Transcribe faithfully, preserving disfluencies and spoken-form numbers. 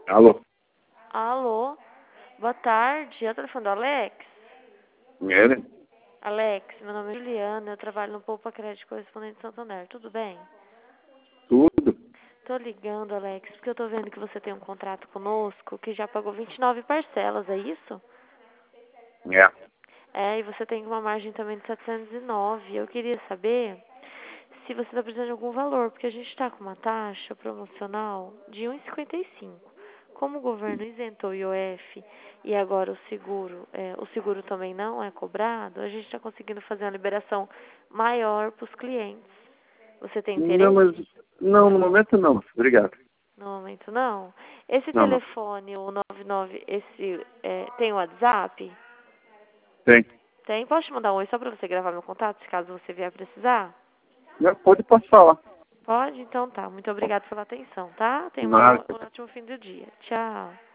Alô? Alô? Boa tarde. É o telefone do Alex? Ele? Alex, meu nome é Juliana, eu trabalho no Poupa Crédito Correspondente Santander. Tudo bem? Tudo? Tô ligando, Alex, porque eu tô vendo que você tem um contrato conosco que já pagou vinte e nove parcelas, é isso? É. É, e você tem uma margem também de setecentos e nove. Eu queria saber se você está precisando de algum valor, porque a gente está com uma taxa promocional de um vírgula cinquenta e cinco. Como o governo isentou o I O F e agora o seguro, é, o seguro também não é cobrado, a gente está conseguindo fazer uma liberação maior para os clientes. Você tem Não, mas... interesse? Não, no momento não. Obrigado. No momento não. Esse Não, não. telefone, o nove nove, esse é, tem WhatsApp? Tem. Tem? Posso te mandar um oi só para você gravar meu contato, se caso você vier precisar? Não, pode, posso falar. Pode? Então tá. Muito obrigada pela atenção, tá? Tenha uma Nada. boa, um ótimo fim do dia. Tchau.